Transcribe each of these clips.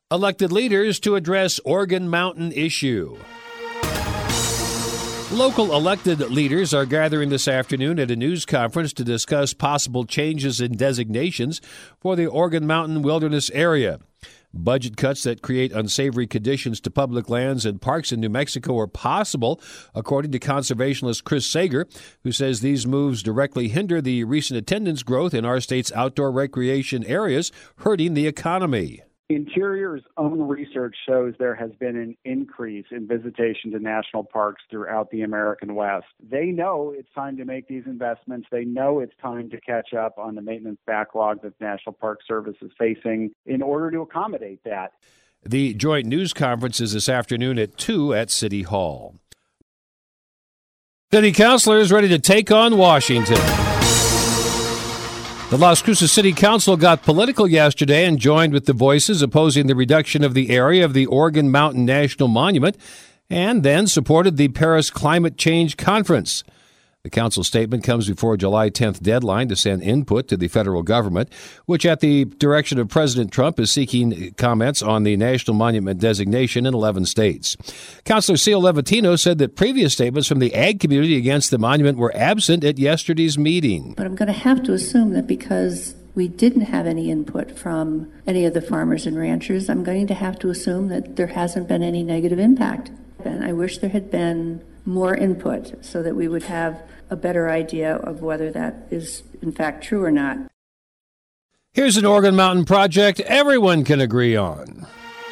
Elected leaders to address Organ Mountain issue. Local elected leaders are gathering this afternoon at a news conference to discuss possible changes in designations for the Organ Mountain Wilderness area. Budget cuts that create unsavory conditions to public lands and parks in New Mexico are possible, according to conservationist Chris Sager, who says these moves directly hinder the recent attendance growth in our state's outdoor recreation areas, hurting the economy. Interior's own research shows there has been an increase in visitation to national parks throughout the American West. They know it's time to make these investments. They know it's time to catch up on the maintenance backlog that the National Park Service is facing in order to accommodate that. The joint news conference is this afternoon at 2 at City Hall. City councilors ready to take on Washington. The Las Cruces City Council got political yesterday and joined with the voices opposing the reduction of the area of the Organ Mountain National Monument and then supported the Paris Climate Change Conference. The council statement comes before a July 10th deadline to send input to the federal government, which at the direction of President Trump is seeking comments on the national monument designation in 11 states. Councilor Seal Levatino said that previous statements from the ag community against the monument were absent at yesterday's meeting. But I'm going to have to assume that because we didn't have any input from any of the farmers and ranchers, I'm going to have to assume that there hasn't been any negative impact. And I wish there had been more input so that we would have a better idea of whether that is in fact true or not. Here's an Organ Mountain project everyone can agree on.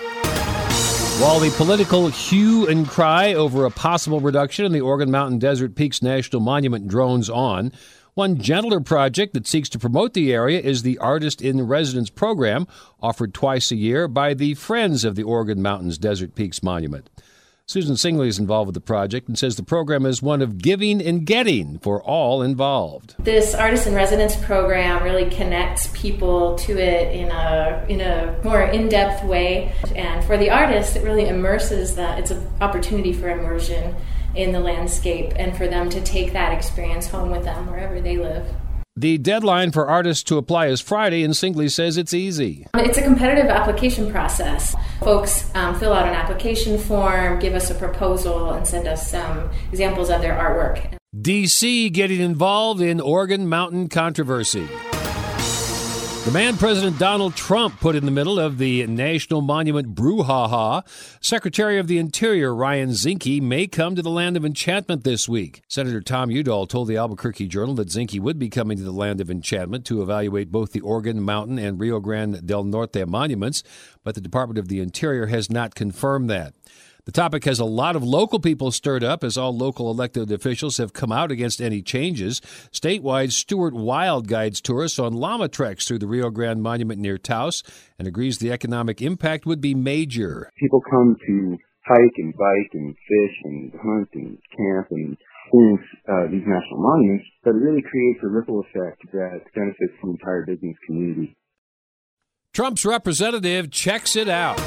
While the political hue and cry over a possible reduction in the Organ Mountain Desert Peaks National Monument drones on, one gentler project that seeks to promote the area is the Artist in Residence program, offered twice a year by the Friends of the Organ Mountain's Desert Peaks Monument. Susan Singley is involved with the project and says the program is one of giving and getting for all involved. This Artist in Residence program really connects people to it in a more in-depth way. And for the artists, it really immerses that. It's an opportunity for immersion in the landscape and for them to take that experience home with them wherever they live. The deadline for artists to apply is Friday, and Singley says it's easy. It's a competitive application process. Folks fill out an application form, give us a proposal, and send us some examples of their artwork. D.C. getting involved in Organ Mountain controversy. The man President Donald Trump put in the middle of the National Monument brouhaha, Secretary of the Interior Ryan Zinke may come to the Land of Enchantment this week. Senator Tom Udall told the Albuquerque Journal that Zinke would be coming to the Land of Enchantment to evaluate both the Organ Mountain and Rio Grande del Norte monuments, but the Department of the Interior has not confirmed that. The topic has a lot of local people stirred up as all local elected officials have come out against any changes. Statewide, Stuart Wild guides tourists on llama treks through the Rio Grande Monument near Taos and agrees the economic impact would be major. People come to hike and bike and fish and hunt and camp and experience these national monuments, but it really creates a ripple effect that benefits the entire business community. Trump's representative checks it out.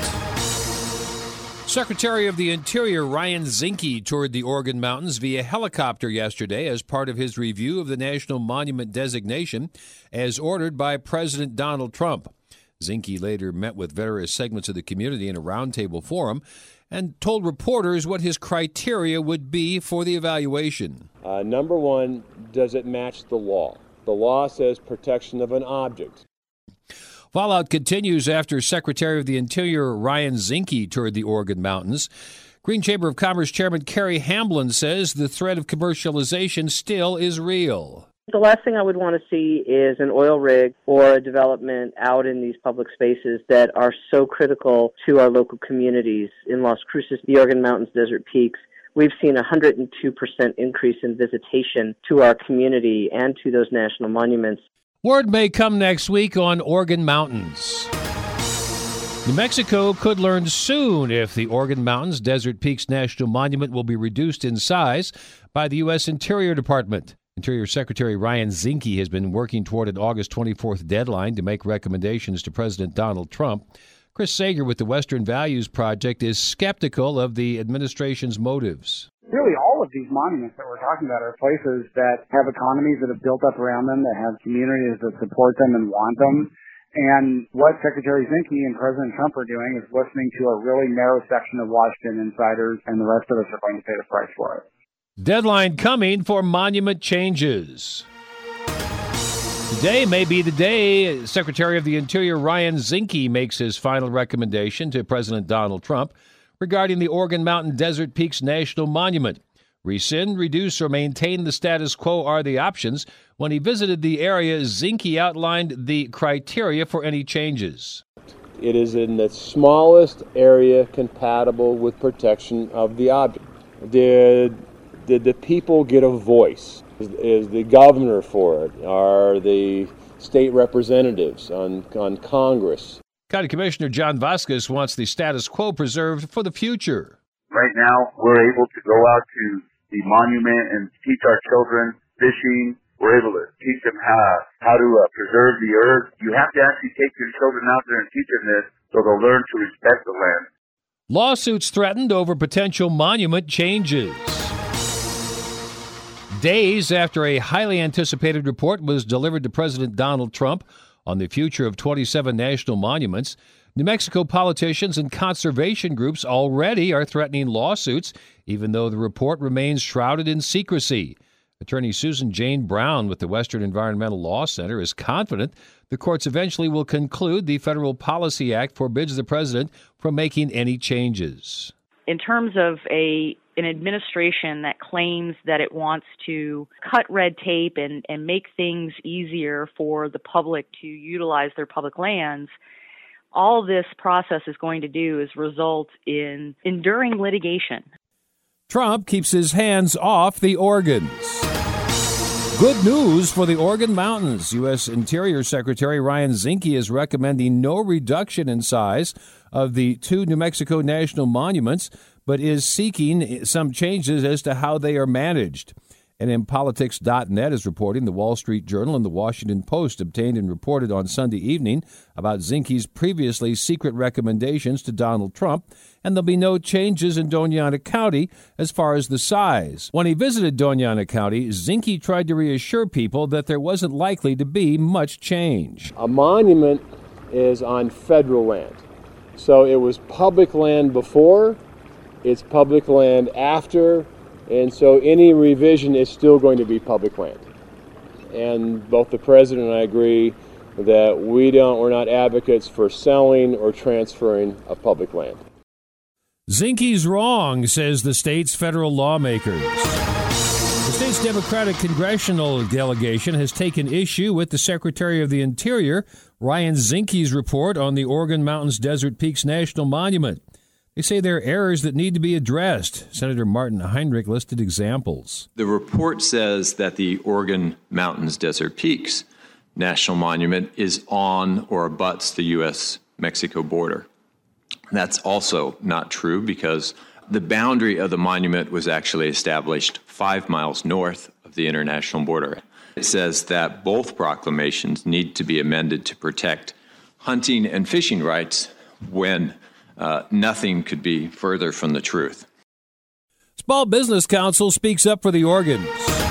Secretary of the Interior Ryan Zinke toured the Organ Mountains via helicopter yesterday as part of his review of the National Monument designation as ordered by President Donald Trump. Zinke later met with various segments of the community in a roundtable forum and told reporters what his criteria would be for the evaluation. Number one, does it match the law? The law says protection of an object. Fallout continues after Secretary of the Interior Ryan Zinke toured the Organ Mountains. Green Chamber of Commerce Chairman Kerry Hamblin says the threat of commercialization still is real. The last thing I would want to see is an oil rig or a development out in these public spaces that are so critical to our local communities. In Las Cruces, the Organ Mountains Desert Peaks, we've seen a 102% increase in visitation to our community and to those national monuments. Word may come next week on Organ Mountains. New Mexico could learn soon if the Organ Mountains Desert Peaks National Monument will be reduced in size by the U.S. Interior Department. Interior Secretary Ryan Zinke has been working toward an August 24th deadline to make recommendations to President Donald Trump. Chris Sager with the Western Values Project is skeptical of the administration's motives. Really, all of these monuments that we're talking about are places that have economies that have built up around them, that have communities that support them and want them. And what Secretary Zinke and President Trump are doing is listening to a really narrow section of Washington insiders, and the rest of us are going to pay the price for it. Deadline coming for monument changes. Today may be the day Secretary of the Interior Ryan Zinke makes his final recommendation to President Donald Trump regarding the Organ Mountain Desert Peaks National Monument. Rescind, reduce, or maintain the status quo are the options. When he visited the area, Zinke outlined the criteria for any changes. It is in the smallest area compatible with protection of the object. Did the people get a voice? Is the governor for it? Are the state representatives on Congress? County Commissioner John Vasquez wants the status quo preserved for the future. Right now, we're able to go out to the monument and teach our children fishing. We're able to teach them how to preserve the earth. You have to actually take your children out there and teach them this so they'll learn to respect the land. Lawsuits threatened over potential monument changes. Days after a highly anticipated report was delivered to President Donald Trump on the future of 27 national monuments, New Mexico politicians and conservation groups already are threatening lawsuits, even though the report remains shrouded in secrecy. Attorney Susan Jane Brown with the Western Environmental Law Center is confident the courts eventually will conclude the Federal Policy Act forbids the president from making any changes. In terms of an administration that claims that it wants to cut red tape and make things easier for the public to utilize their public lands, all this process is going to do is result in enduring litigation. Trump keeps his hands off the Organs. Good news for the Organ Mountains. U.S. Interior Secretary Ryan Zinke is recommending no reduction in size of the two New Mexico national monuments, but is seeking some changes as to how they are managed. NMPolitics.net is reporting the Wall Street Journal and the Washington Post obtained and reported on Sunday evening about Zinke's previously secret recommendations to Donald Trump, and there'll be no changes in Doña County as far as the size. When he visited Doña County, Zinke tried to reassure people that there wasn't likely to be much change. A monument is on federal land. So it was public land before, it's public land after, and so any revision is still going to be public land. And both the president and I agree that we're not advocates for selling or transferring of public land. Zinke's wrong, says the state's federal lawmakers. The state's Democratic congressional delegation has taken issue with the Secretary of the Interior, Ryan Zinke's report on the Organ Mountains Desert Peaks National Monument. They say there are errors that need to be addressed. Senator Martin Heinrich listed examples. The report says that the Organ Mountains Desert Peaks National Monument is on or abuts the U.S.-Mexico border. That's also not true because the boundary of the monument was actually established 5 miles north of the international border. It says that both proclamations need to be amended to protect hunting and fishing rights when nothing could be further from the truth. Small Business Council speaks up for the Organs.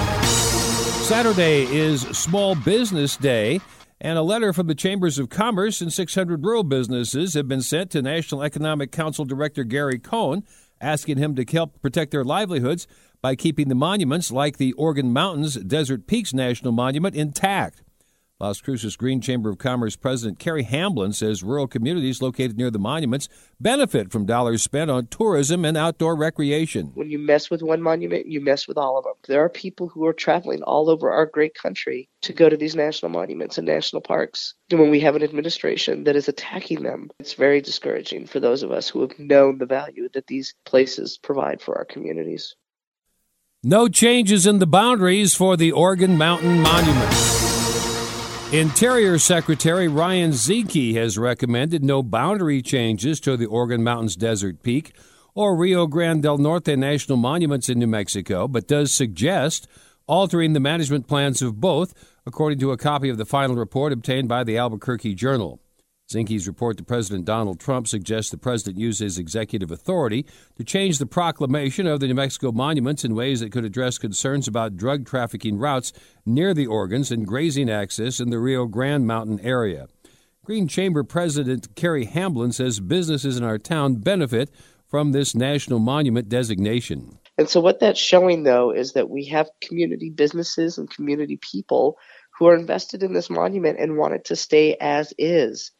Saturday is Small Business Day, and a letter from the Chambers of Commerce and 600 rural businesses have been sent to National Economic Council Director Gary Cohn, asking him to help protect their livelihoods by keeping the monuments like the Organ Mountains Desert Peaks National Monument intact. Las Cruces Green Chamber of Commerce President Carrie Hamblin says rural communities located near the monuments benefit from dollars spent on tourism and outdoor recreation. When you mess with one monument, you mess with all of them. There are people who are traveling all over our great country to go to these national monuments and national parks. And when we have an administration that is attacking them, it's very discouraging for those of us who have known the value that these places provide for our communities. No changes in the boundaries for the Organ Mountain Monument. Interior Secretary Ryan Zinke has recommended no boundary changes to the Organ Mountains Desert Peak or Rio Grande del Norte national monuments in New Mexico, but does suggest altering the management plans of both, according to a copy of the final report obtained by the Albuquerque Journal. Zinke's report to President Donald Trump suggests the president use his executive authority to change the proclamation of the New Mexico monuments in ways that could address concerns about drug trafficking routes near the organs and grazing access in the Rio Grande Mountain area. Green Chamber President Carrie Hamblin says businesses in our town benefit from this national monument designation. And so what that's showing, though, is that we have community businesses and community people who are invested in this monument and want it to stay as is.